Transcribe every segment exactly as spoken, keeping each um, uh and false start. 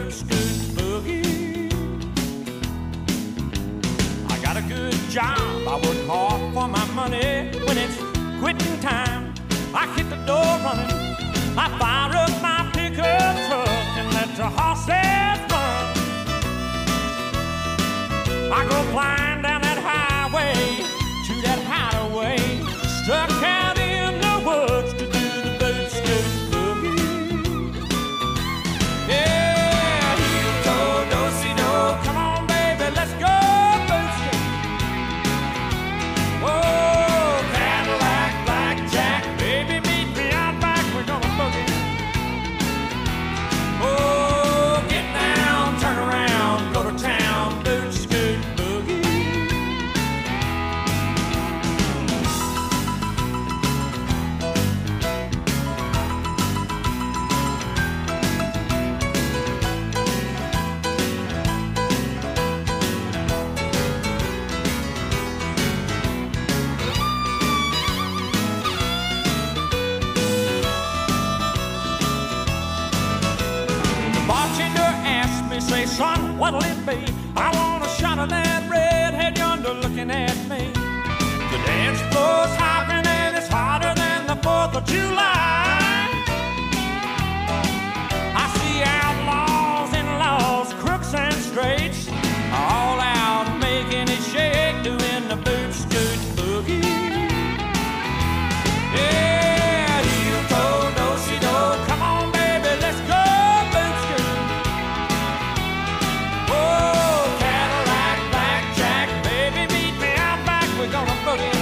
boot scoot boogie. I got a good job, I work hard for my money. When it's quitting time, I hit the door running. I fire up my pickup truck and let the horses run. I go flying down that highway to that hideaway, stuck out in the woods to do the boot scoot boogie. Yeah, heel toe, do-si-do, come on baby, let's go boot scoot. Oh, Cadillac, blackjack, baby, meet me out back, we're gonna boogie. Oh, get down, turn around, go to town, boot scoot boogie. The bartender asked me, say, son, what'll it be? I want a shot of that redhead yonder looking at me. The dance floor's hopping and it's hotter than the fourth of July. I see outlaws and laws, crooks and straights, all out making it shake, doing the boot scoot boogie. Yeah, heel toe, do-si-do, come on baby, let's go boot scoot. Oh, Cadillac, blackjack, baby, meet me out back, we're gonna boogie.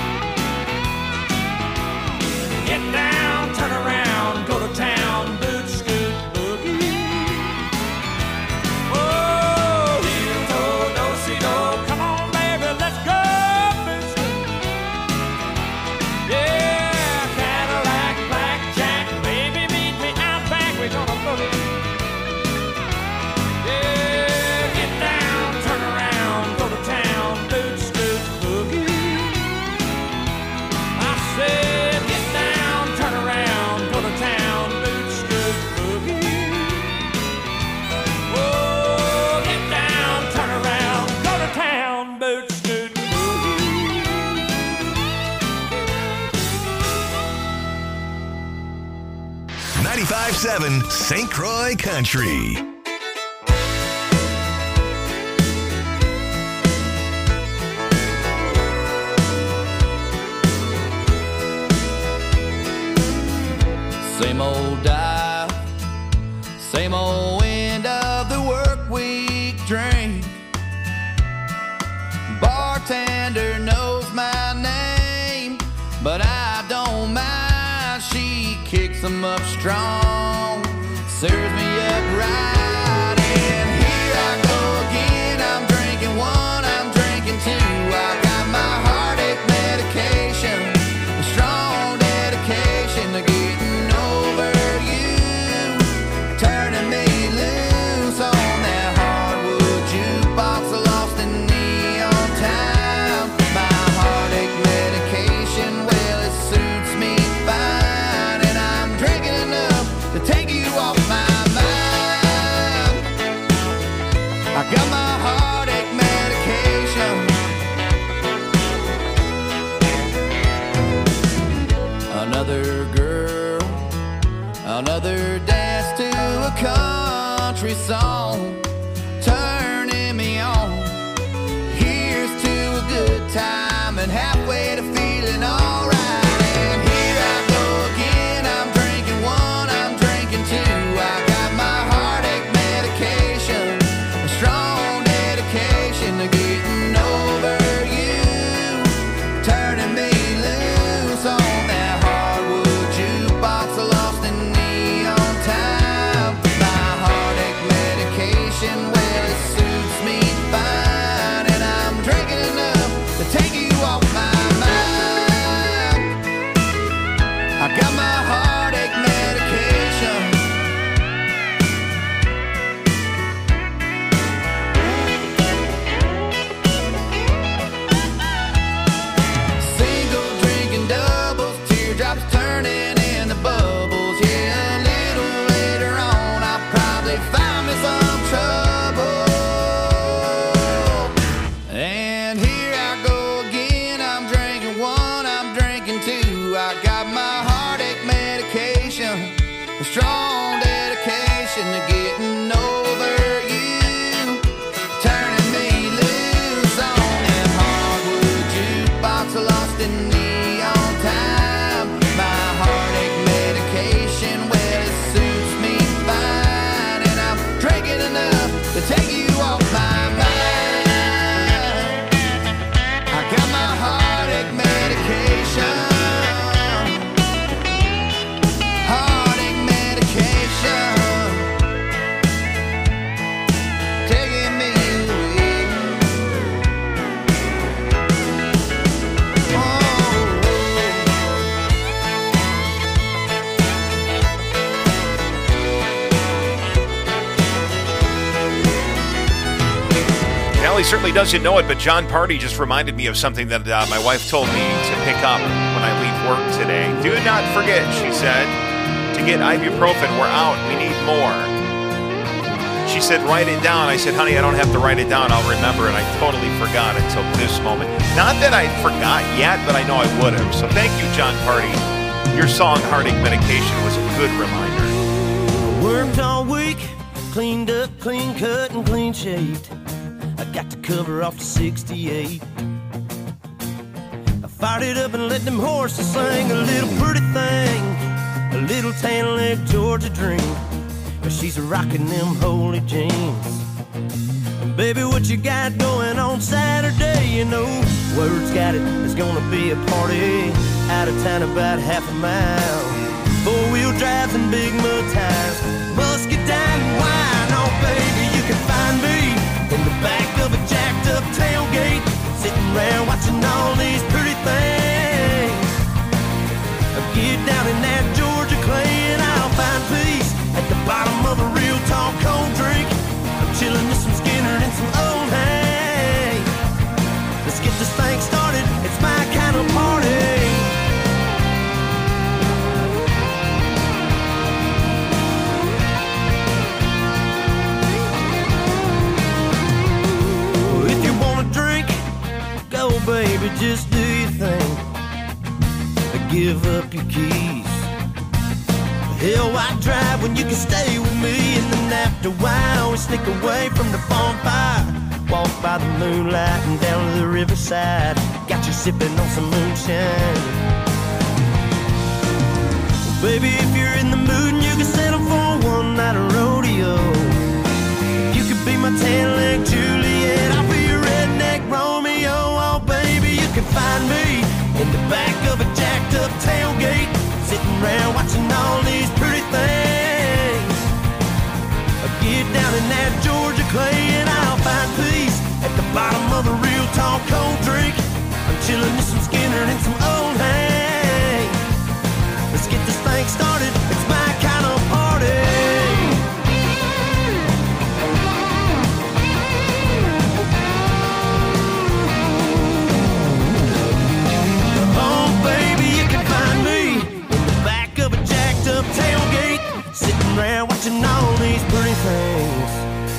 Get down, turn around, go to town, boot scoot boogie. Oh, heel toe, do-si-do, come on baby, let's go boot scoot. Yeah, Cadillac, blackjack, baby, meet me out back, we're gonna boogie. Yeah, get down, turn around, go to town, boot scoot boogie. I said, get down, turn around, go to town, boot scoot boogie. Oh, get down, turn around, go to town, boot scoot boogie. ninety-five seven Saint Croix Country. Same old dial, same old end of the work week drink. Bartender knows my name, but I don't mind. She kicks 'em up strong, serves me up right. And here I go again, I'm drinking one, I'm drinking two. I got my heartache medication, a strong dedication to getting over you, turning me loose on that hardwood jukebox, lost in neon town. My heartache medication, well, it suits me fine, and I'm drinking enough to take you off my mind. I got my heartache medication. Another girl, another dance to a country song, turning me on. Here's to a good time and halfway to feeling alright. And here I go again, I'm drinking one, I'm drinking two. I got my heartache medication, a strong dedication to getting over you, turning me loose on that hardwood jukebox, lost in neon time. My heartache medication. Molly certainly doesn't know it, but John Party just reminded me of something that uh, my wife told me to pick up when I leave work today. Do not forget, she said, to get ibuprofen. We're out. We need more. She said, write it down. I said, honey, I don't have to write it down. I'll remember it. I totally forgot until this moment. Not that I forgot yet, but I know I would have. So thank you, John Party. Your song, Heartache Medication, was a good reminder. Worked all week, cleaned up, clean cut, and clean shaved. I got the cover off the sixty-eight. I fired it up and let them horses sing a little pretty thing, a little tan leg Georgia dream. But she's rocking them holy jeans. Baby, what you got going on Saturday? You know, word's got it, there's gonna be a party out of town about half a mile. Four-wheel drives and big mud tires, musket down and wine. Oh, baby, you can find me in the back of a jacked-up tailgate, sitting around watching all these pretty things. Get down in that Georgia clay and I'll find peace at the bottom of a real tall cold drink. I'm chilling with some Skinner and some old hay. Let's get this thing started, it's my kind of party. Well, if you wanna drink, go baby, just do your thing. Give up your keys. Hell, why drive when you can stay with me? And then after a while, we sneak away from the bonfire, walk by the moonlight and down to the riverside. Got you sipping on some moonshine. Well, baby, if you're in the mood and you can settle for one night of rodeo, you could be my tan-leg Juliet, I'll be your redneck Romeo. Oh, baby, you can find me in the back of a jacked-up tailgate, sitting around watching all these pretty things. I'll get down in that Georgia clay and I'll find peace at the bottom of a real tall cold drink. I'm chilling with some Skinner and some old hay. Let's get this thing started, it's my kind of party. Tailgate, sitting around watching all these pretty things.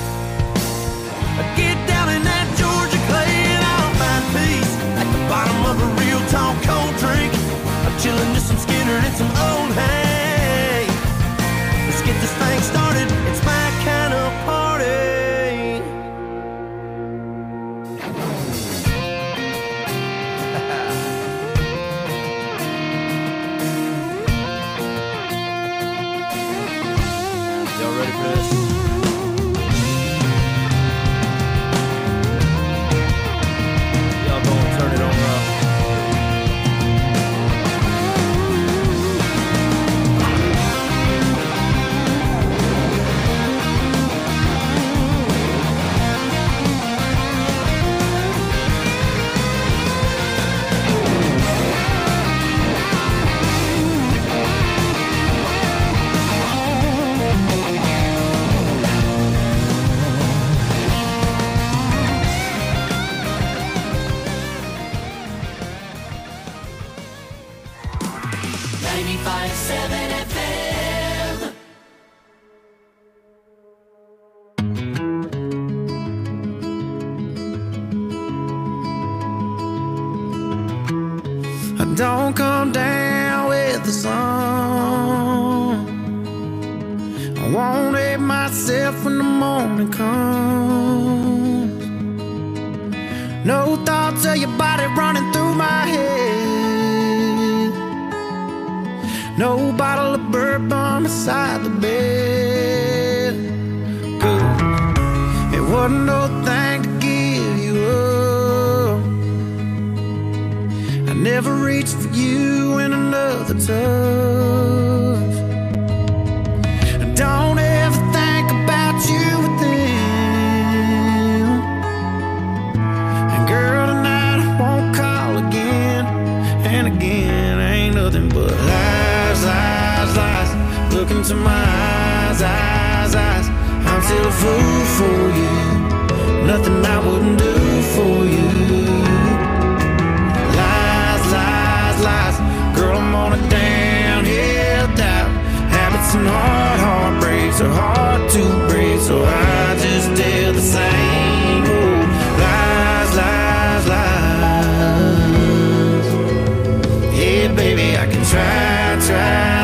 I get down in that Georgia clay and I'll find peace at the bottom of a real tall cold drink. I'm chilling with some Skinner and some old hay. Let's get this thing started, it's my kind of party. Y'all ready for this? Y'all gonna turn it on up. ninety-five seven F M. I don't come down with the sun. I won't hate myself when the morning comes. No thoughts of your body running through my head. No bottle of bourbon beside the bed. Good. It wasn't no thing to give you up. I never reached for you in another touch. I don't ever think about you with them. And girl, tonight I won't call again. And again, ain't nothing but lies, lies, lies. Look into my eyes, eyes, eyes. I'm still a fool for you. nothing I wouldn't do for you. Lies, lies, lies, girl, I'm on a downhill dive. Habits and hard heartbreaks are hard to break, so I just tell the same old lies, lies, lies. Hey baby, I can try, try,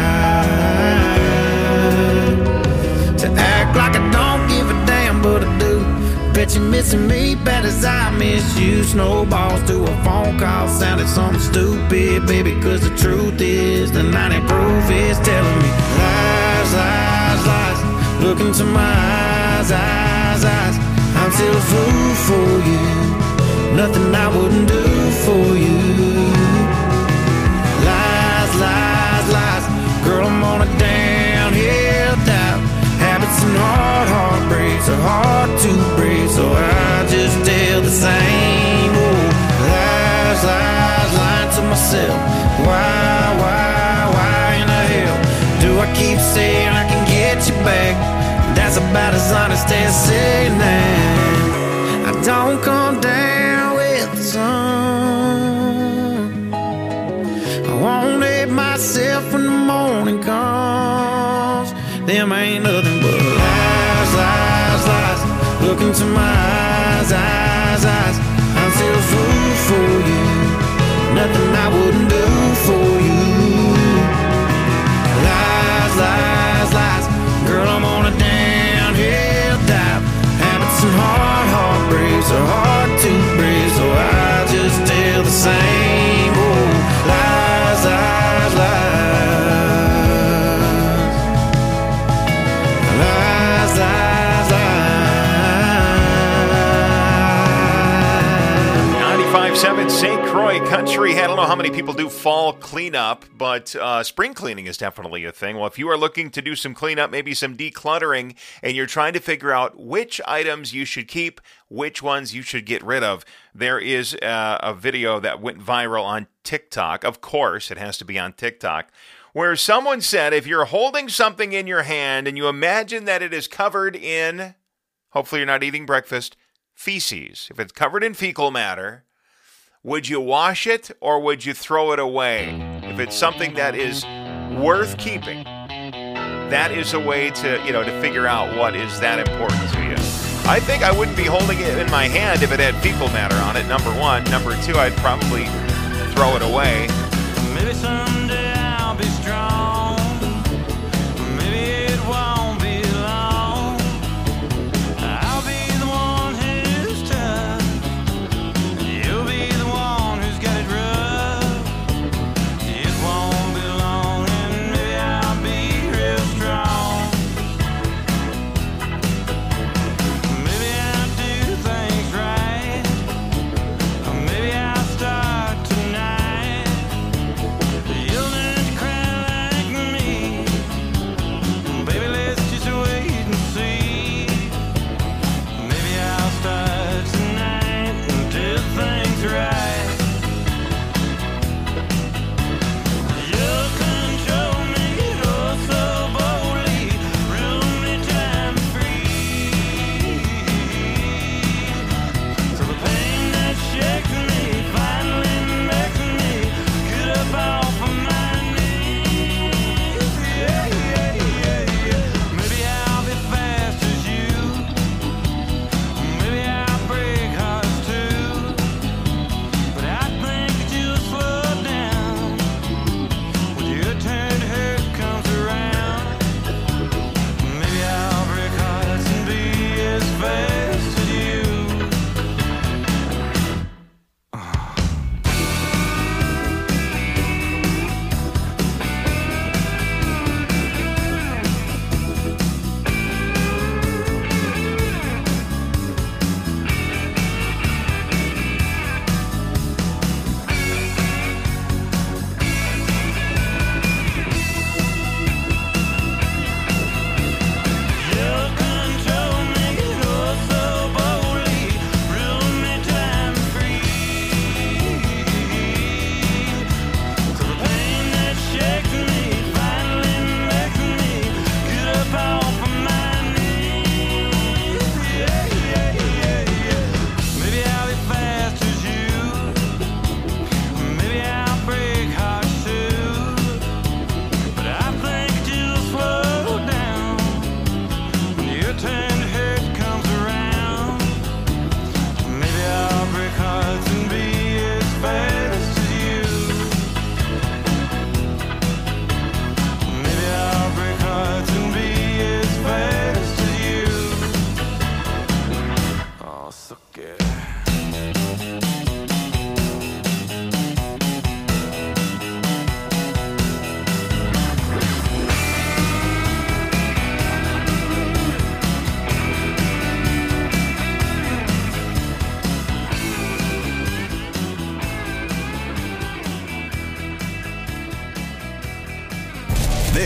try to act like I don't give a damn, but I do. Bet you're missing me bad as I miss you. Snowballs to a phone call sounded something stupid, baby, cause the truth is the ninety proof is telling me lies, lies, lies. Look into my eyes, eyes, eyes. I'm still a fool for you. Nothing I wouldn't do for you. Lies, lies, lies. Girl, I'm on a downhill dive. Habits and hard heartbreaks are hard to break, so I just tell the same old lies, lies, lying to myself. Why, why, why in the hell do I keep saying I can get you back? That's about as honest as saying that I don't come down with the sun. I won't hate myself when the morning comes. Them ain't nothing but lies, lies, lies. Look into my eyes, eyes, eyes. I'm still a fool for you. Nothing I wouldn't do for you. Lies, lies, lies. Girl, I'm on a downhill dive. Habits and hard heartbreaks are hard to break, so I just tell the same old lies, lies, lies. Lies, lies, lies. ninety-five point seven Saint Croix Country. I don't know how many people do fall cleanup, but uh, spring cleaning is definitely a thing. Well, if you are looking to do some cleanup, maybe some decluttering, and you're trying to figure out which items you should keep, which ones you should get rid of, there is uh, a video that went viral on TikTok. Of course, it has to be on TikTok, where someone said if you're holding something in your hand and you imagine that it is covered in, hopefully you're not eating breakfast, feces, if it's covered in fecal matter, would you wash it or would you throw it away? If it's something that is worth keeping, that is a way to, you know, to figure out what is that important to you. I think I wouldn't be holding it in my hand if it had fecal matter on it, number one. Number two, I'd probably throw it away. Maybe someday I'll be strong. Maybe it won't be long. I'll be the one who's tough. You'll be the one who's got it rough. It won't be long and maybe I'll be real strong. Maybe I'll do things right. Or maybe I'll start tonight. You'll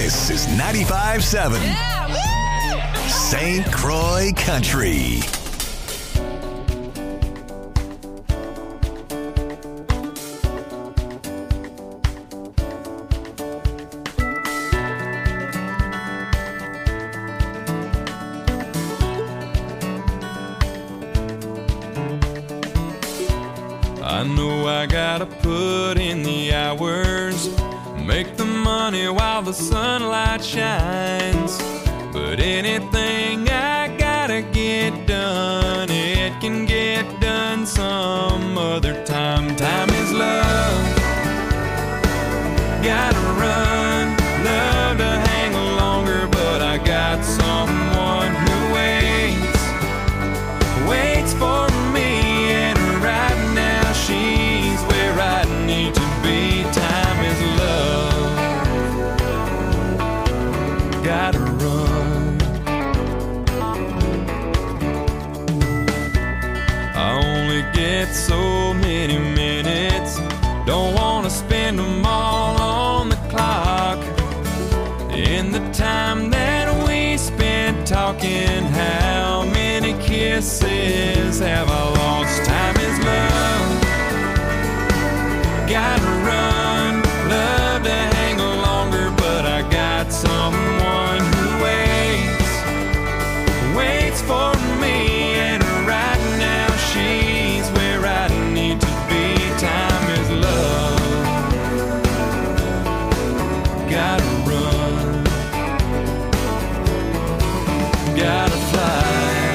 This is ninety-five point seven Saint Croix Country. I know I gotta put in the hours, make the money while the sunlight shines. But anything I gotta get done, it can get done some other time. Time is love, gotta run, love to hang longer, but I got someone who waits, waits for me. She's where I need to be. Time is love, gotta run. I only get so many minutes, don't wanna spend them all on the clock. In the time that we spent talking, how many kisses have I lost? Time is love, gotta run, love to hang longer, but I got someone who waits, waits for me, and right now she's where I need to be. Time is love, gotta run, gotta fly.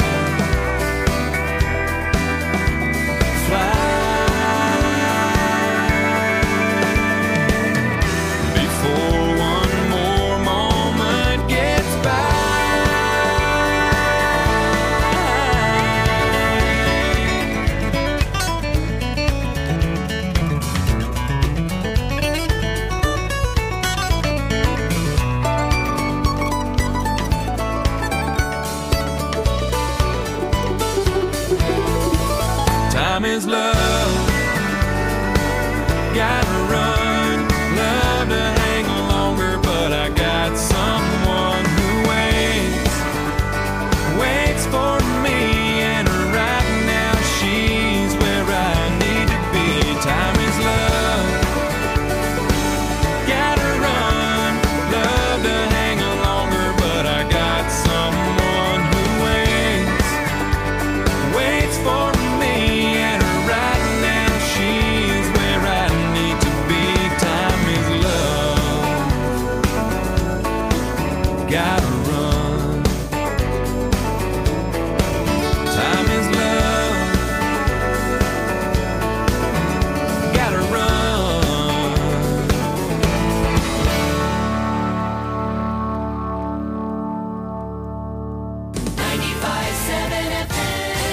Time is love, gotta run, love to hang longer, but I got someone who waits, waits for me, and right now she's where I need to be. Time is love, gotta run, love to hang longer, but I got someone who waits, waits for me. Gotta run. Time is love, gotta run. ninety-five point seven F M.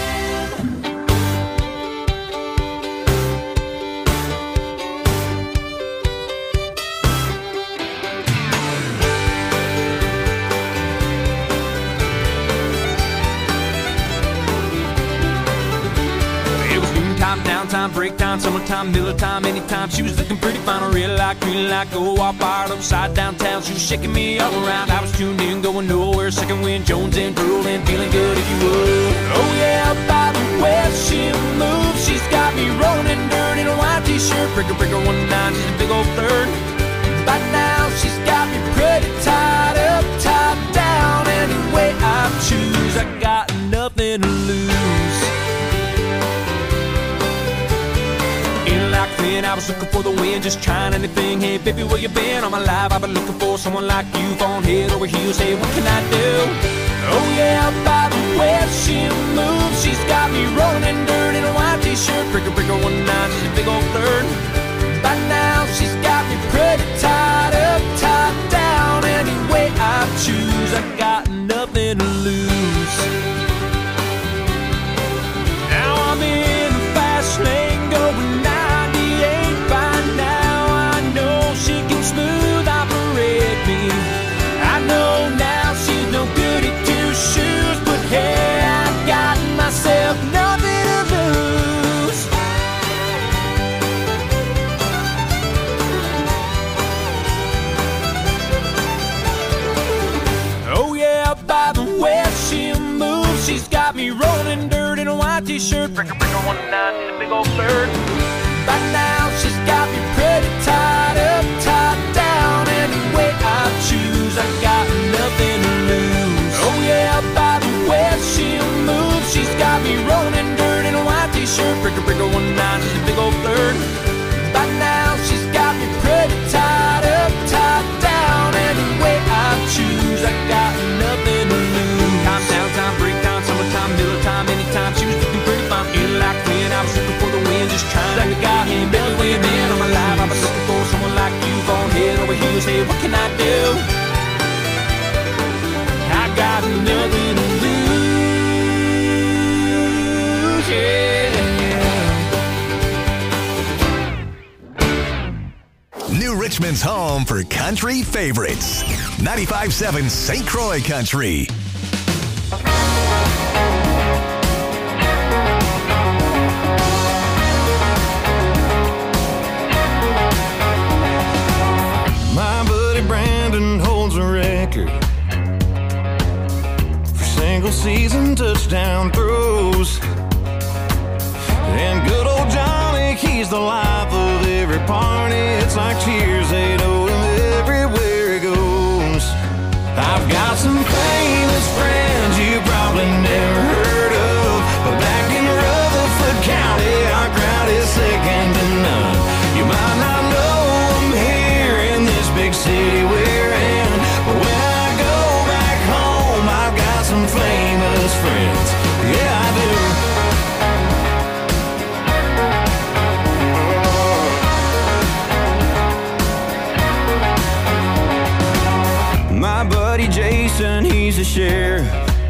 Downtime, break time, summertime, Miller time, anytime. She was looking pretty fine, real like, green like, go off, fired upside downtown. She was shaking me all around. I was tuned in, going nowhere. Second wind, Jones and drooling, feeling good if you would. Oh yeah, by the way she moves, she's got me rolling in dirt in a white t-shirt. Breaker, breaker, one nine, she's a big old third. By now, she's got me pretty tied up, tied down. Any way I choose, I got nothing to lose. Like then I was looking for the wind, just trying anything. Hey baby, where you been? All my life I've been looking for someone like you, falling head over heels. Hey, what can I do? Oh yeah, by the way she moves, she's got me rolling in dirt in a white t-shirt. Breaker, breaker, one nine, she's a big old third. By now she's got me pretty tied up, tied down. Any way I choose, I got nothing to lose. Now I'm in the fast lane going ninety-eight. By now I know she can smooth operate me. I know now she's no good at two shoes, but me rolling dirt in a white t-shirt. Breaker, breaker, one nine, the big old bird. By now she's got me pretty tied up, tied down. Any way I choose, I got nothing to lose. Oh yeah, by the way she'll move, she's got me rolling dirt in a white t-shirt. Breaker, breaker, one nine, she's a big old flirt. By now she's got me pretty tied up, tied down. Any way I choose, I got nothing to lose. Time, downtime, break time, summertime, middle time, anytime. She was looking pretty fine, feeling like when I was looking for the wind, just trying to get out here, barely way in on my life. I was looking for someone like you, gone head over heels. Hey, what can I do? I got nothing to lose, yeah. New Richmond's home for country favorites. ninety-five point seven Saint Croix Country. My buddy Brandon holds a record for single season touchdown throws. And good old Johnny, he's the life of every party. It's like cheers, they know him everywhere he goes. I've got some famous friends you probably never heard of, but back in Rutherford County, our crowd is second to none. You might not know them here in this big city we're in, but when I go back home, I've got some famous friends. Yeah, I do. My buddy Jason, he's a sheriff.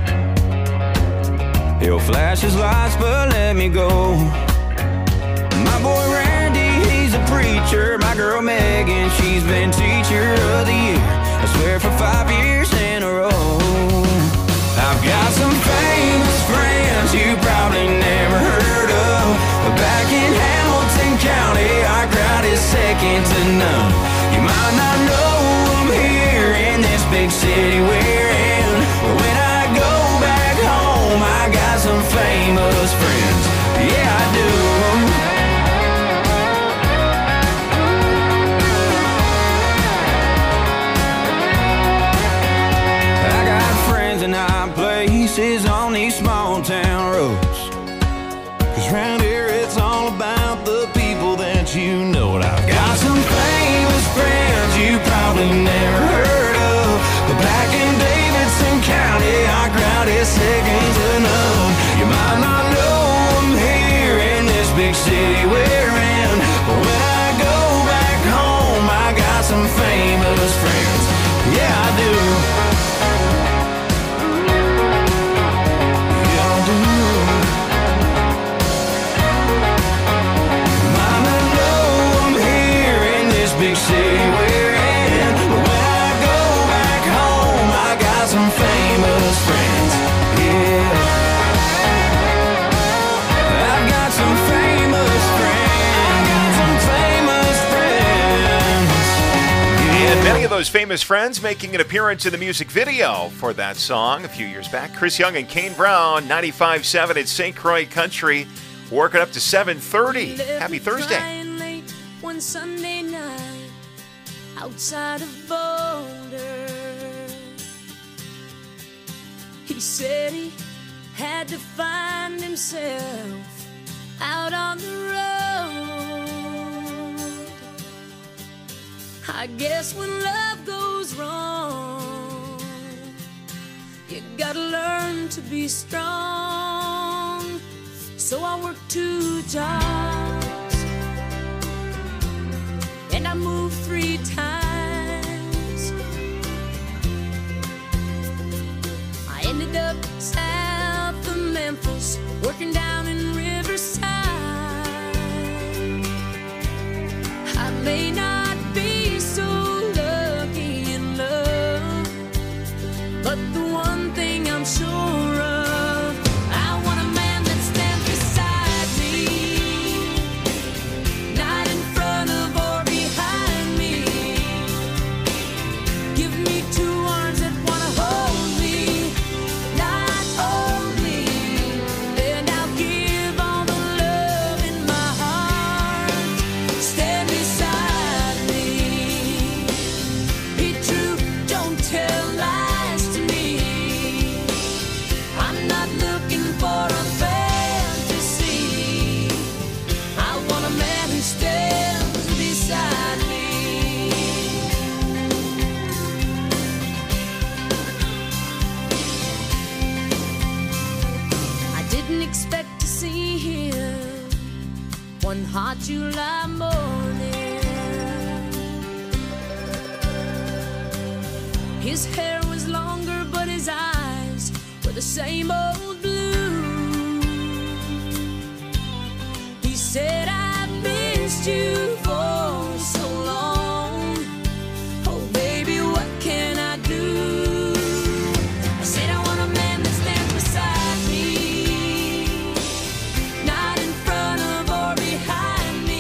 He'll flash his lights, but let me go. My boy Randy, he's a preacher. My girl Megan, she's been teacher of the year, I swear for five years in a row. I've got some famous friends you probably never heard of, but back in Hamilton County, our crowd is second to none. You might not know them here in this big city we're in, but when I go back home, I got some famous friends. Yeah, I do. I got friends in high places on these small town roads, 'cause round here it's all about the people that you know. And I've got some famous friends you probably never heard of, but back in Davidson County, our crowd is second to none. You might not know them here in this big city we're in, but when I go back home, I got some famous friends. Yeah, I do. Yeah, I do. Might not know them here in this big city we're in, but when I go back home, I got some famous friends. Yeah, I've got some famous friends. I got some famous friends. And many of those famous friends making an appearance in the music video for that song a few years back. Chris Young and Kane Brown, ninety-five point seven at Saint Croix Country, working up to seven thirty. Happy Thursday. Late one Sunday night outside of Boulder, he said he had to find himself out on the road. I guess when love goes wrong, you gotta learn to be strong. So I worked two jobs and I moved three times. I ended up south of Memphis, working down in Riverside. I may not be so lucky in love, but the one thing I'm sure of, I want a man that stands beside me I'm not looking for a fantasy. I want a man who stands beside me. I didn't expect to see him one hot July morning. His hair was longer, but his eyes were the same old blue. He said, I've missed you for so long. Oh, baby, what can I do? I said, I want a man that stands beside me, not in front of or behind me.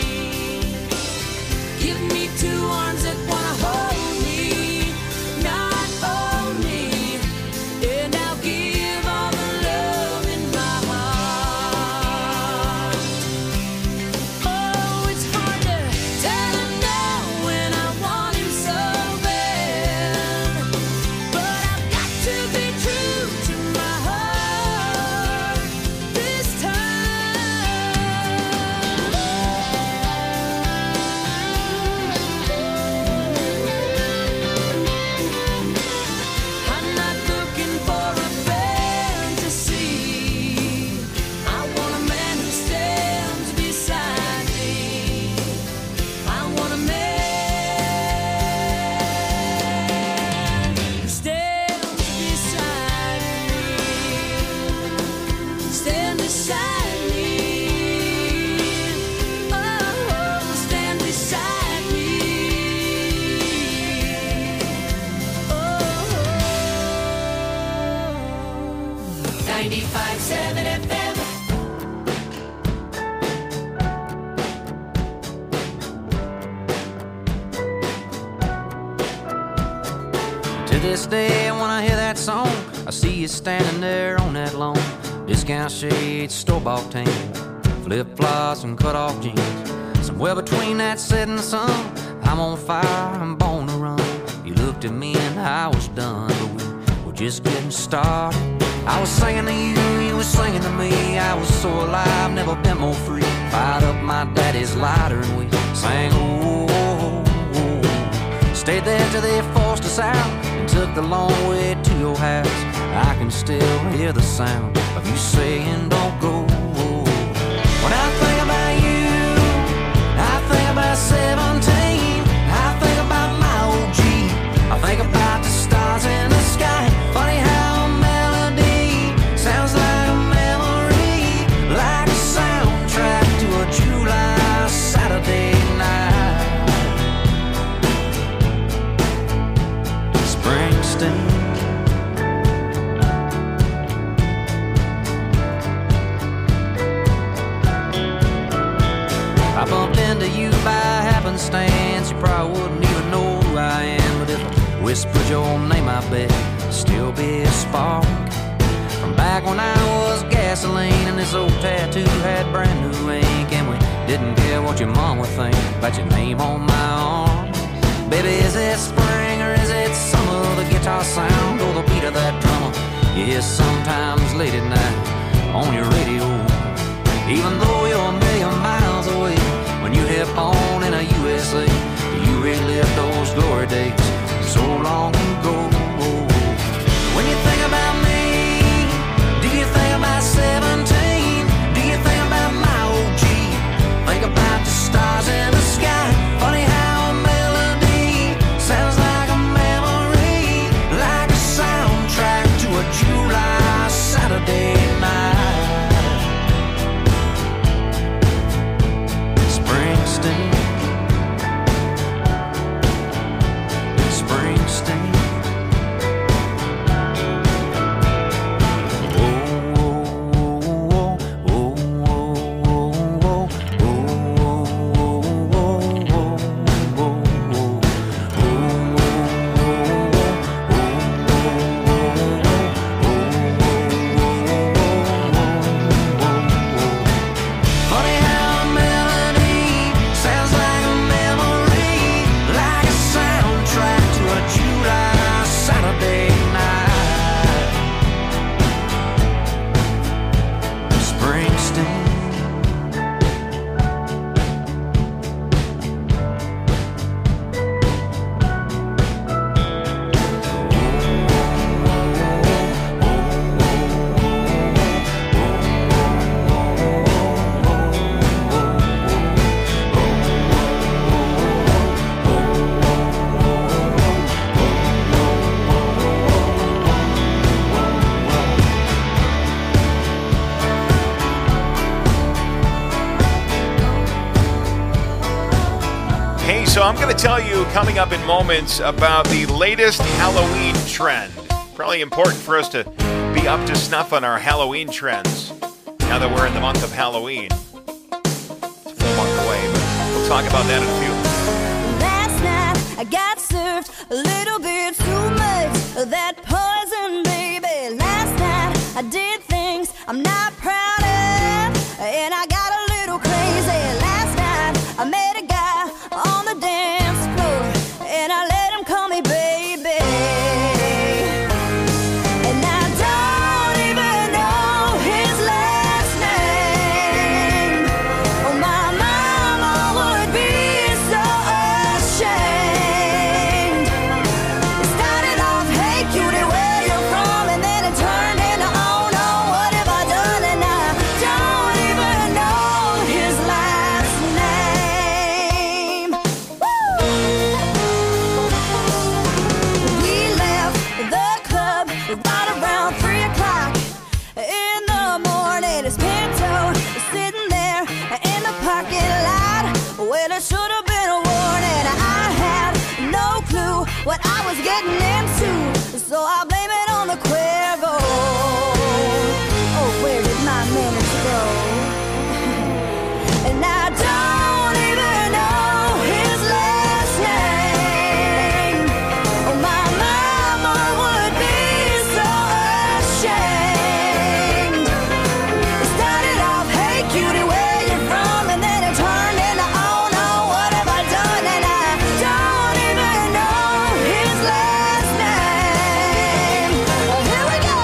Give me two arms that wanna hold me, not own me, and I'll give all the love in my heart. Oh, it's hard to tell him no when I want him so bad, but I've got to be true to my heart this time. I'm not looking for a fantasy. I want a man who stands beside me. I want a man who stands beside me. Stand beside me. Oh, stand beside me. Oh, ninety-five point seven F M. To this day, when I hear that song, I see you standing there on that lawn. Discount shades, store-bought tan, flip-flops and cut-off jeans. Somewhere between that setting sun, I'm on fire, I'm born to run. You looked at me and I was done, but we were just getting started. I was singing to you, you were singing to me. I was so alive, never been more free. Fired up my daddy's lighter and we sang, oh, oh, oh. Stayed there till they forced us out and took the long way to your house. I can still hear the sound of you saying don't go. When I think about you, I think about seventeen. I think about my O G. I think about the stars in the sky. Funny how a melody sounds like a memory, like a soundtrack to a July Saturday night. Springsteen. I bumped into you by happenstance. You probably wouldn't even know who I am, but if I whispered your name, I bet it'd still be a spark. From back when I was gasoline and this old tattoo had brand new ink, and we didn't care what your mom would think about your name on my arm. Baby, is it spring or is it summer? The guitar sound or the beat of that drummer? Yeah, sometimes late at night on your radio. Even though you're a million miles away, when you hit on in a U S A, you relive those glory days so long ago. When you think about me, do you think about seventeen? Do you think about my O G? Think about the stars in the sky. Funny how a melody sounds like a memory, like a soundtrack to a July Saturday So I'm going to tell you coming up in moments about the latest Halloween trend. Probably important for us to be up to snuff on our Halloween trends now that we're in the month of Halloween. It's a full month away, but we'll talk about that in a few. Last night I got served a little bit too much of that poison, baby. Last night I did things I'm not proud of, and I got a little crazy. Last night I met a guy on the dance floor, and I let him call me baby. And I don't even know his last name. Oh, my mama would be so ashamed. It started off, hey cutie, where you from? And then it turned into, oh no, what have I done? And I don't even know his last name. Woo! We left the club right around three o'clock in the morning. His Pinto is sitting there in the parking lot. Well, it should have been a warning. I had no clue what I was getting into, so I blame it on the Cuervo. Oh, where did my manners go? And I don't even know his last name. Oh, my mama would be so ashamed. It started off, hey cutie, where you from? And then it turned into, oh no, what have I done? And I don't even know his last name. Oh, here we go.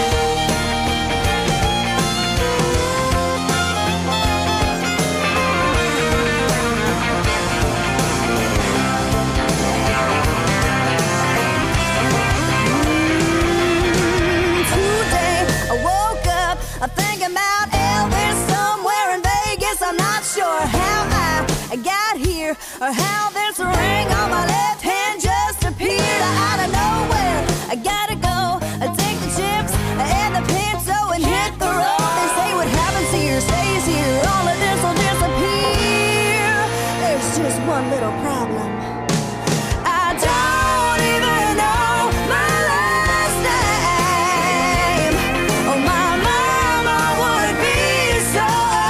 Today I woke up, I'm thinking about Elvis somewhere in Vegas. I'm not sure how I got here or how this ring on my left hand just appeared out of nowhere. I gotta go, I take the chips and the Pinto and hit the road. They say what happens here stays here, all of this will disappear. There's just one little problem. I don't even know my last name. Oh, my mama would be so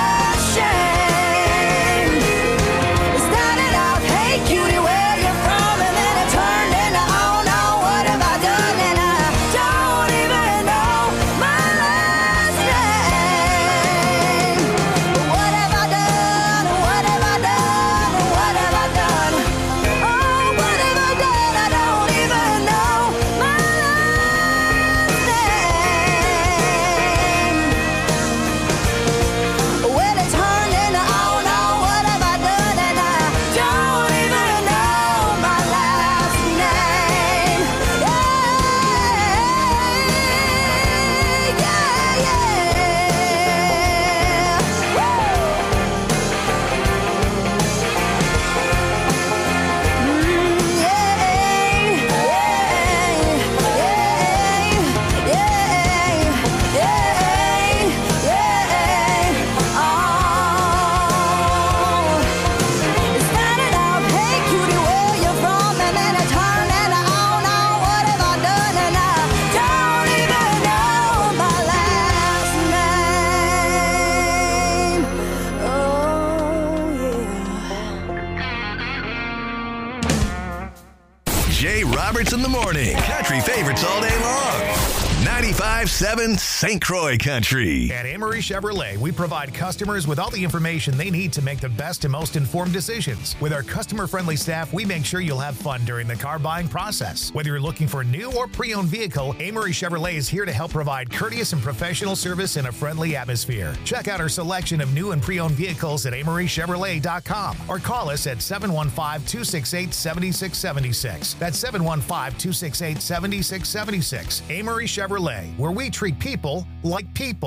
ashamed. It started out, hey cutie, where you from? And then it turned into, oh no, what have I done? And I don't even know my last name. What have I done? What have I done? What have I done? Oh, what have I done? I don't even know my last name. Well, it turned into, oh no, what have I done? And I don't even know my last name. Yeah, yeah, yeah. Woo! Jay Roberts in the morning. Country favorites all day long. ninety-five seven Saint Croix Country. At Amory Chevrolet, we provide customers with all the information they need to make the best and most informed decisions. With our customer-friendly staff, we make sure you'll have fun during the car buying process. Whether you're looking for a new or pre-owned vehicle, Amory Chevrolet is here to help provide courteous and professional service in a friendly atmosphere. Check out our selection of new and pre-owned vehicles at amory chevrolet dot com or call us at seven one five, two six eight, seven six seven six. That's seven one five, two six eight, seven six seven six. Amory Chevrolet, where we treat people like people.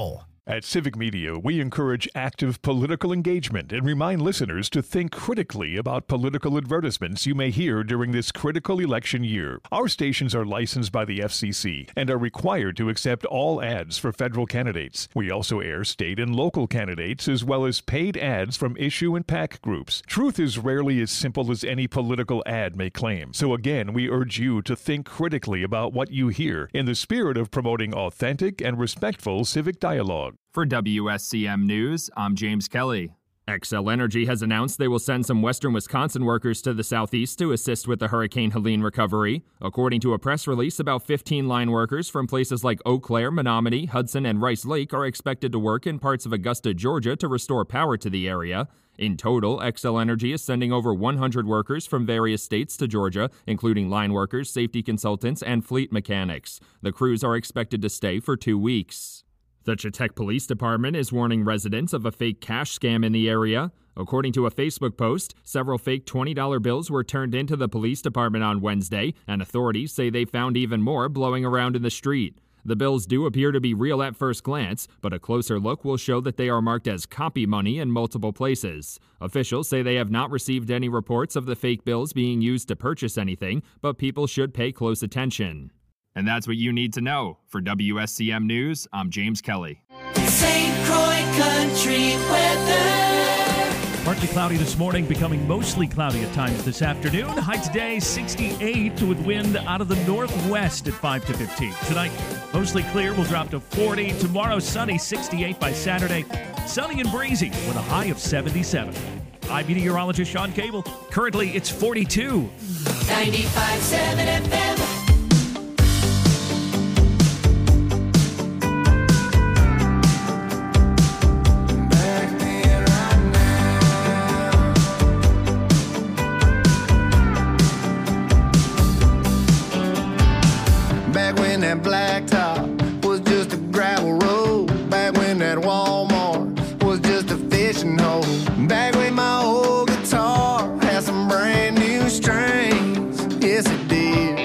At Civic Media, we encourage active political engagement and remind listeners to think critically about political advertisements you may hear during this critical election year. Our stations are licensed by the F C C and are required to accept all ads for federal candidates. We also air state and local candidates as well as paid ads from issue and PAC groups. Truth is rarely as simple as any political ad may claim. So again, we urge you to think critically about what you hear in the spirit of promoting authentic and respectful civic dialogue. For W S C M News, I'm James Kelly. Xcel Energy has announced they will send some western Wisconsin workers to the southeast to assist with the Hurricane Helene recovery. According to a press release, about fifteen line workers from places like Eau Claire, Menominee, Hudson, and Rice Lake are expected to work in parts of Augusta, Georgia to restore power to the area. In total, Xcel Energy is sending over one hundred workers from various states to Georgia, including line workers, safety consultants, and fleet mechanics. The crews are expected to stay for two weeks. The Chetek Police Department is warning residents of a fake cash scam in the area. According to a Facebook post, several fake twenty dollar bills were turned into the police department on Wednesday, and authorities say they found even more blowing around in the street. The bills do appear to be real at first glance, but a closer look will show that they are marked as copy money in multiple places. Officials say they have not received any reports of the fake bills being used to purchase anything, but people should pay close attention. And that's what you need to know. For W S C M News, I'm James Kelly. Saint Croix Country weather. Partly cloudy this morning, becoming mostly cloudy at times this afternoon. High today, sixty-eight with wind out of the northwest at five to fifteen. Tonight, mostly clear, will drop to forty. Tomorrow, sunny, sixty-eight by Saturday. Sunny and breezy with a high of seventy-seven. I'm meteorologist Sean Cable. Currently, it's forty-two. ninety-five point seven F M. That blacktop was just a gravel road. Back when that Walmart was just a fishing hole. Back when my old guitar had some brand new strings. Yes, it did.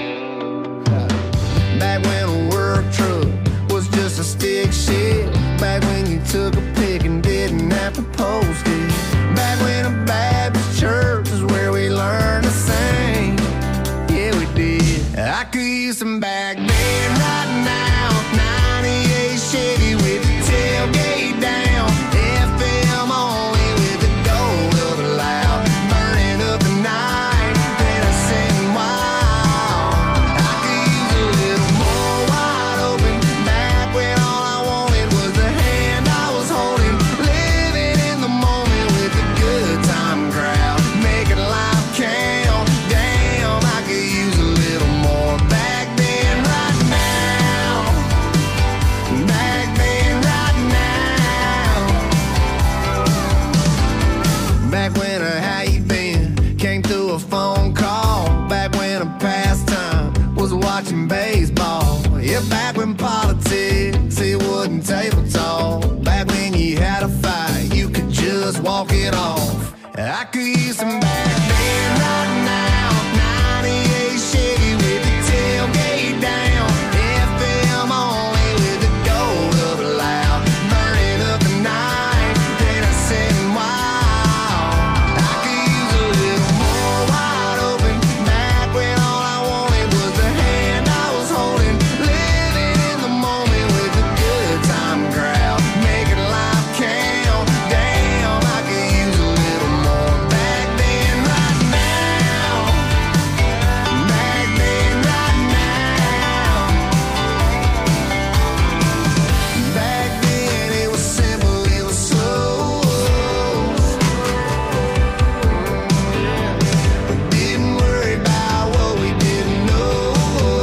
Back when a work truck was just a stick shift. Back when you took a pic and didn't have to post it. Back when a Baptist church was where we learned to sing. Yeah, we did. I could use some back then. Right now, ninety-eight Chevy with the tailgate down, F M only with the gold of the loud, burning up the night, then I sing wild. I could use a little more wide open, back when all I wanted was the hand I was holding, living in the moment with the good time crowd, making life count. Damn, I could use a little more back then, right now. Back then, right now. Back when a how you been came through a phone call. Back when a pastime was watching baseball. Yeah, back when politics, it wasn't table talk. Back when you had a fight, you could just walk it off. I could use some back then, right now. ninety-eight Chevy with the tailgate down, F M only with the gold of the loud, burning up the night, then I sing wild. I could use a little more wide open, back when all I wanted was the hand I was holding, living in the moment with the good time crowd, making life count. Damn, I could use a little more back then, right now. Back then, right now. Back then it was simple, it was slow. We didn't worry about what we didn't know.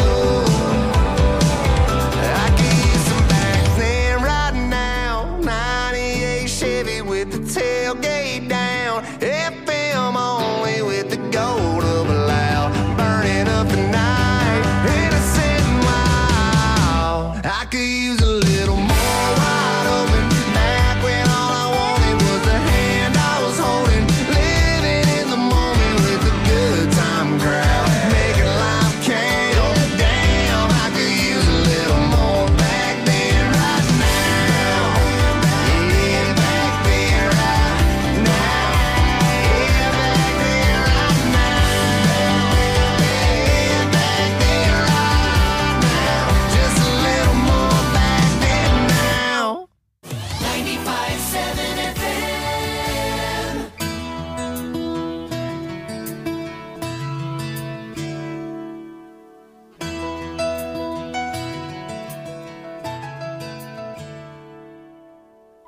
I could use some back then, right now. ninety-eight Chevy with the tailgate down, F M only with the gold of a loud, burning up the night, and I said wow. I could use a little more wide open, back when all I wanted was the hand I was holding, living in the moment with the good time crowd, making life count. Damn, I could use a little more back then, right now.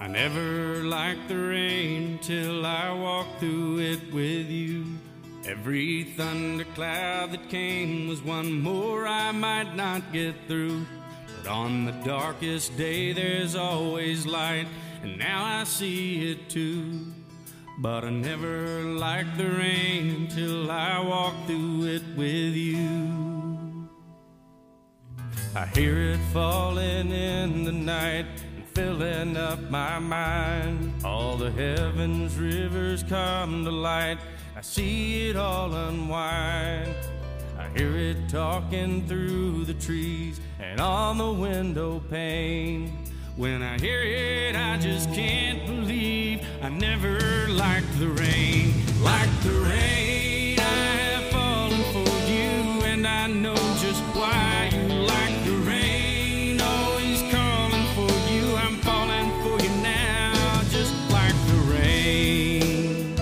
I never liked the rain till I walked through it with you. Every thundercloud that came was one more I might not get through. But on the darkest day there's always light, and now I see it too. But I never liked the rain till I walked through it with you. I hear it falling in the night and filling up my mind. All the heavens rivers come to light, I see it all unwind. I hear it talking through the trees and on the window pane. When I hear it, I just can't believe I never liked the rain. Like the rain, I have fallen for you, and I know just why you like the rain. Always calling for you, I'm falling for you now, just like the rain.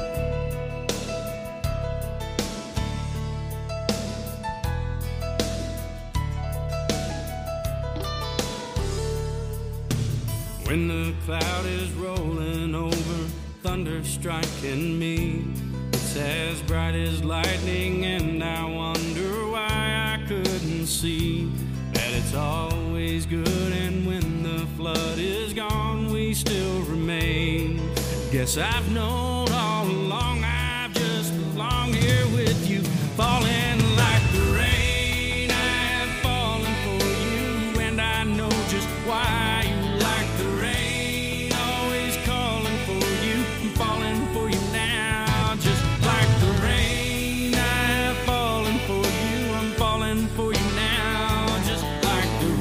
When the cloud is rolling over, thunder striking me, it's as bright as lightning, and I wonder why I couldn't see that it's always good, and when the flood is gone, we still remain. Guess I've known all along, I've just belonged here with you, falling like the rain. I have fallen for you, and I know just why you like the rain. Always calling for you, I'm falling for you now, just like the rain. I have fallen for you, I'm falling for you now, just like the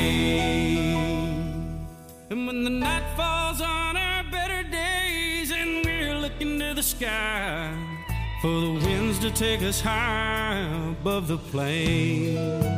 rain. And when the night falls on our better days and we're looking to the sky for the winds to take us high above the plains,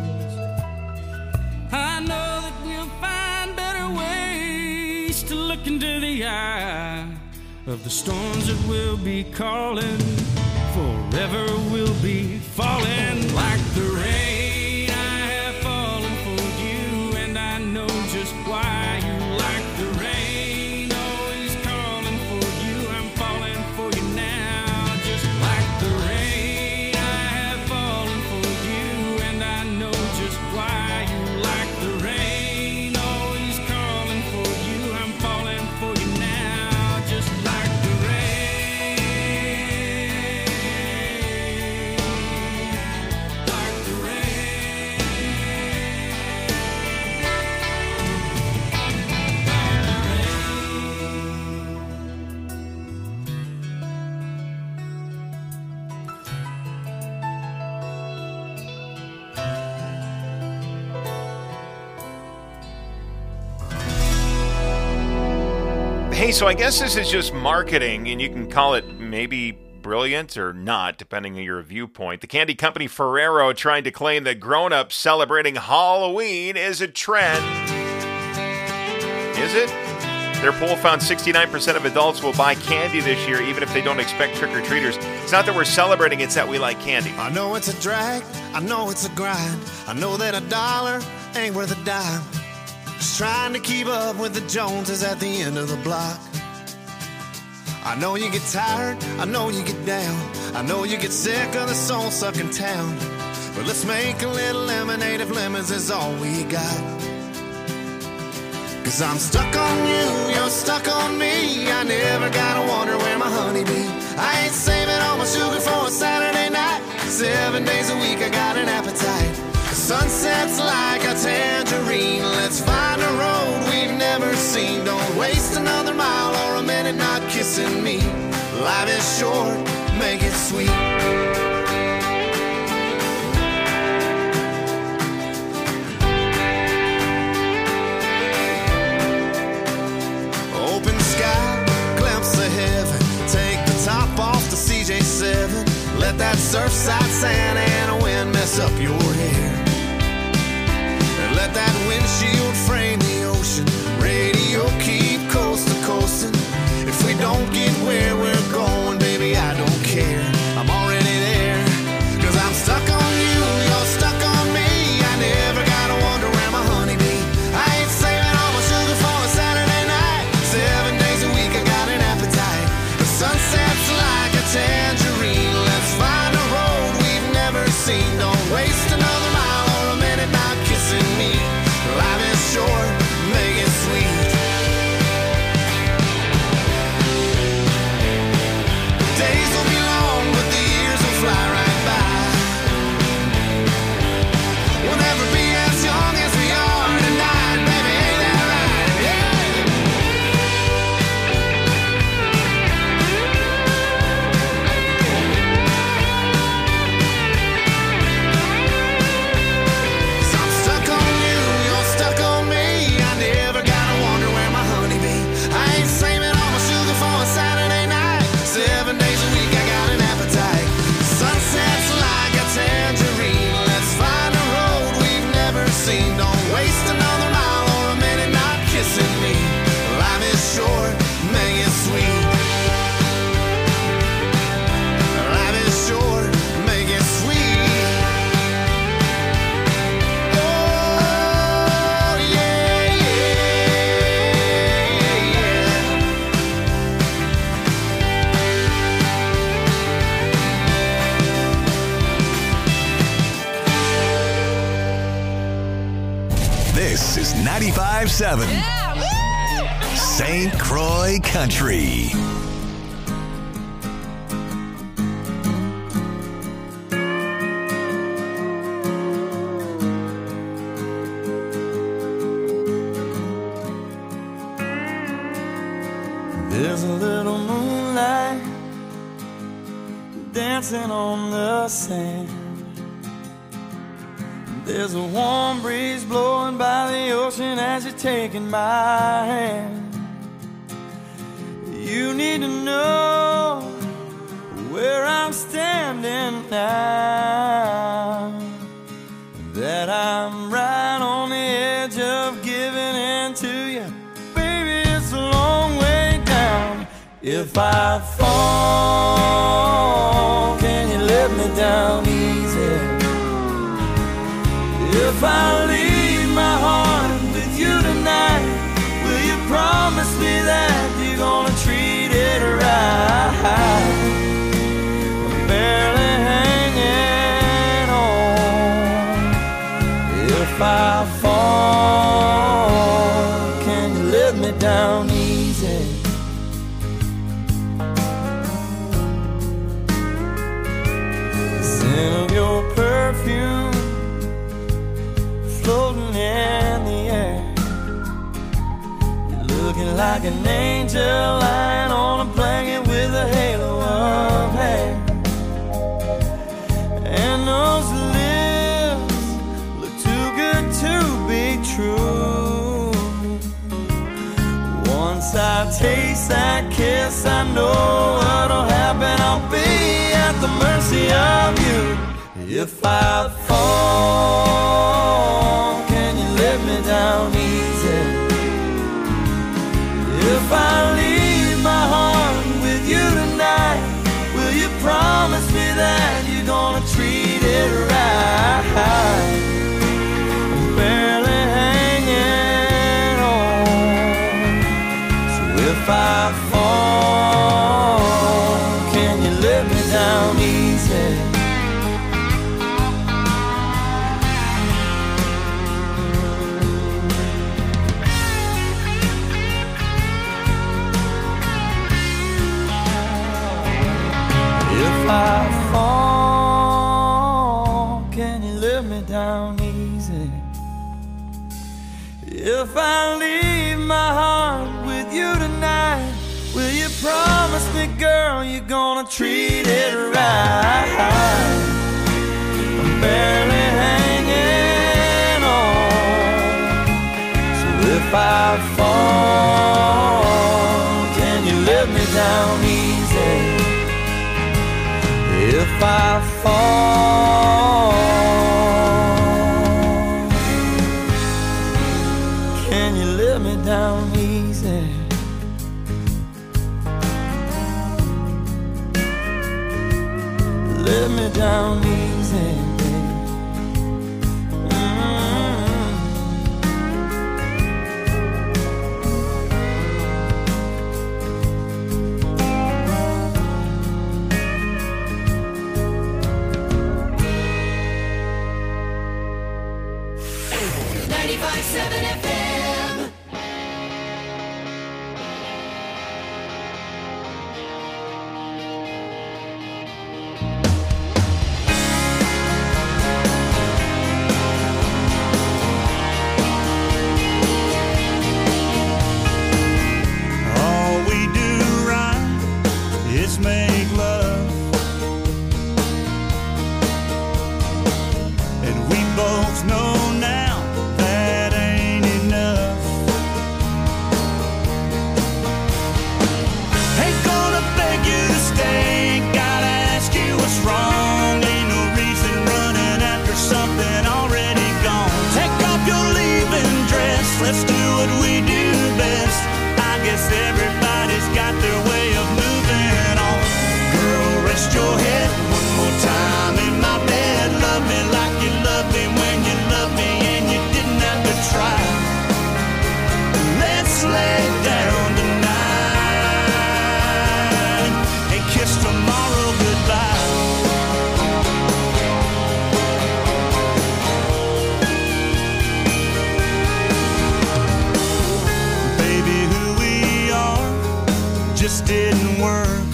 I know that we'll find better ways to look into the eye of the storms that we'll be calling. Forever we'll be falling like the rain. I have fallen for you, and I know just why you like the rain. Always calling for you, I'm falling for you now, just like the rain. I have fallen for you, and I know just why you like the rain. Always calling for you, I'm falling for you now, just like the rain. Like the rain. Hey, so I guess this is just marketing, and you can call it maybe brilliant or not, depending on your viewpoint. The candy company Ferrero trying to claim that grown-ups celebrating Halloween is a trend. Is it? Their poll found sixty-nine percent of adults will buy candy this year, even if they don't expect trick-or-treaters. It's not that we're celebrating, it's that we like candy. I know it's a drag, I know it's a grind. I know that a dollar ain't worth a dime. Just trying to keep up with the Joneses at the end of the block. I know you get tired, I know you get down, I know you get sick of the soul-sucking town. But let's make a little lemonade if lemons is all we got. Cause I'm stuck on you, you're stuck on me. I never gotta wonder where my honey be. I ain't saving all my sugar for a Saturday night. Seven days a week I got an appetite. The sunset's like a tangerine. Let's find a road we've never seen. Don't waste another mile or a minute not kissing me. Life is short, make it sweet. Open sky, glimpse of heaven. Take the top off the C J seven. Let that surfside sand and a wind mess up your hair. And let that windshield frame the ocean. Radio keep coast to coasting. If we don't get where we're going, baby, I don't care. I'm already there. Cause I'm stuck on you, you're stuck on me. I never gotta wonder where my honey be. I ain't saving all my sugar for a Saturday night. Seven seven. Saint Croix Country. There's a little moonlight dancing on the sand. There's a warm breeze blowing by the ocean as you're taking my hand. You need to know where I'm standing now, that I'm right on the edge of giving in to you. Baby, it's a long way down. If I fall, can you let me down easy? If I leave my heart with you tonight, will you promise me that you're gonna treat it right? I'm barely hanging on. If I fall, can you let me down easy? The scent of your perfume floating in the air. You're looking like an angel lying on a blanket with a halo of hair. And those lips look too good to be true. Once I taste that kiss, I know what'll happen. I'll be at the mercy of you. If I fall, can you let me down easy? If I leave my heart with you tonight, will you promise me that you're gonna treat it right? I'm barely hanging on. So if I fall, can you let me down easy? If I fall, can you let me down easy? If I leave my heart with you tonight, will you promise me, girl, you're gonna treat it right? I'm barely hanging on. So if I fall, can you let me down easy? If I fall, can you let me down easy? Let me down easy, baby. ninety-five seven F M. just didn't work.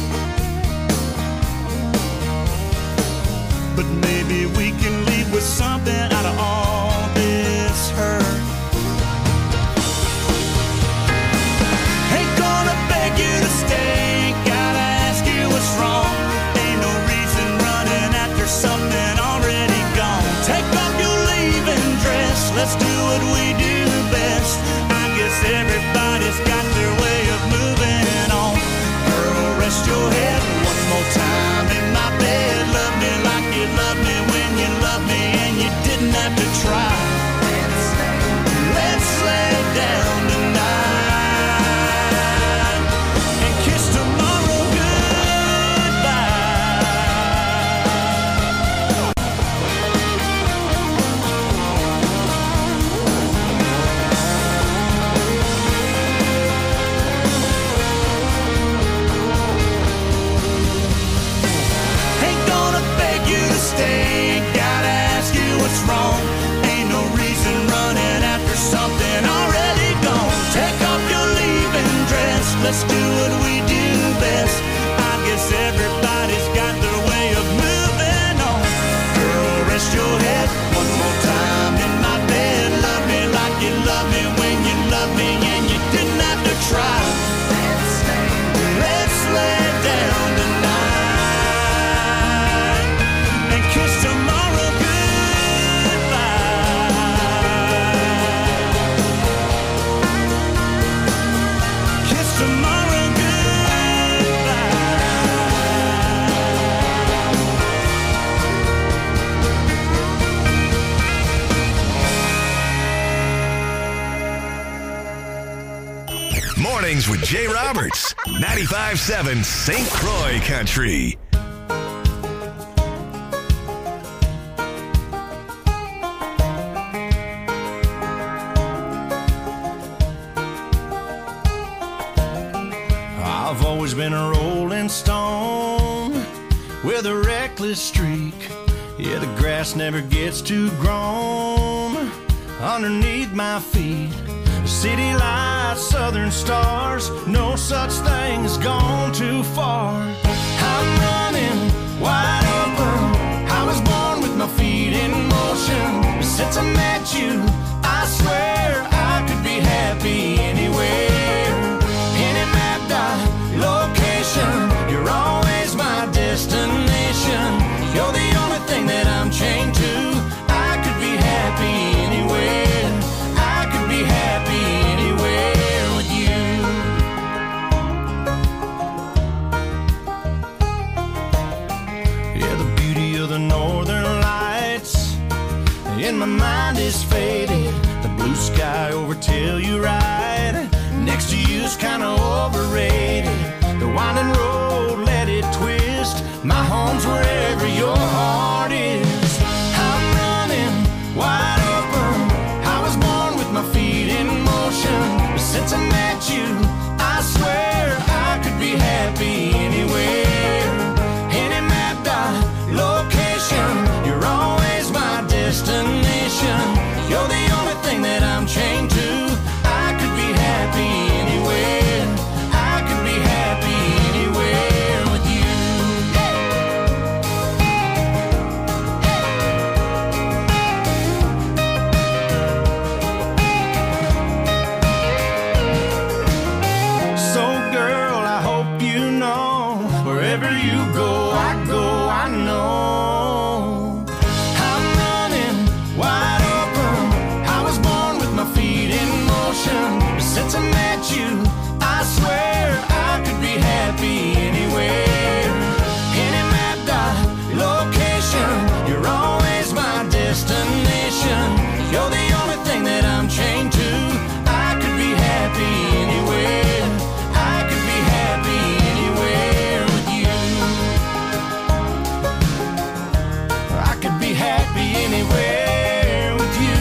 But maybe we can leave with something out of all this hurt. Ain't gonna beg you to stay, gotta ask you what's wrong. Ain't no reason running after something already gone. Take off your leaving dress, let's do what we do best. I guess everybody's got their way of moving on. Girl, rest your head one more time in my bed. Love me like you love me when you love me and you didn't have to try. Let's lay down tonight and kiss tomorrow stay, gotta ask you what's wrong. Ain't no reason running after something already gone. Take off your leaving dress, let's do what we do best. I guess everybody's got their way of moving on. Girl, rest your head one more time in my bed. Love me like you love me when you love me and you didn't have to try. Let's lay down tonight. Kiss tomorrow goodbye. Kiss tomorrow goodbye. Mornings with Jay Roberts, ninety-five seven Saint Croix Country. I've always been a rolling stone with a reckless streak. Yeah, the grass never gets too grown underneath my feet. City lights, southern stars, no such thing as gone too far. I'm running wide open. I was born with my feet in motion. Since I met you, I swear I could be happy anywhere. Any map dot location, you're always my destination. You're the only thing that I'm chained to. I could be happy anywhere. I could be happy anywhere with you. Yeah, the beauty of the northern lights in my mind is faded. The blue sky over Telluride next to you's kinda overrated. The winding road, let it twist. My home's wherever your heart is. I'm running wide open. I was born with my feet in motion. But since I met you, I swear I could be happy anywhere. Any map dot location, you're always my destination. You're the only thing that I'm chained to. I could be happy anywhere. I could be happy anywhere with you. So girl, I hope you know, wherever you go, I go, I know. I'm running wide open. I was born with my feet in motion. Since I met you, I swear I could be happy anywhere. Any map dot location, you're always my destination. You're the only thing that I'm chained to. I could be happy anywhere. I could be happy anywhere with you. I could be happy anywhere with you.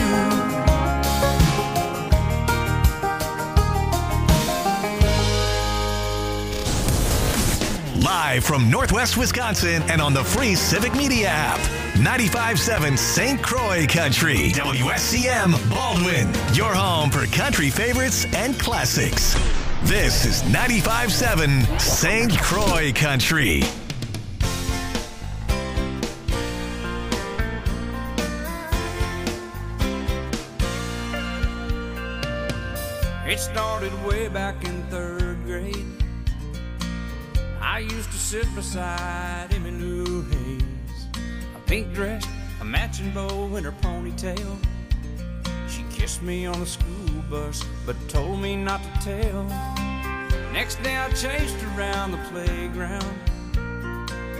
Live from Northwest Wisconsin and on the free Civic Media app. ninety-five seven Saint Croix Country. W S C M Baldwin. Your home for country favorites and classics. This is ninety-five seven Saint Croix Country. It started way back in third grade. I used to sit beside him in New Haze, a pink dress, a matching bow in her ponytail. She kissed me on the school bus, but told me not to tell. Next day I chased her around the playground,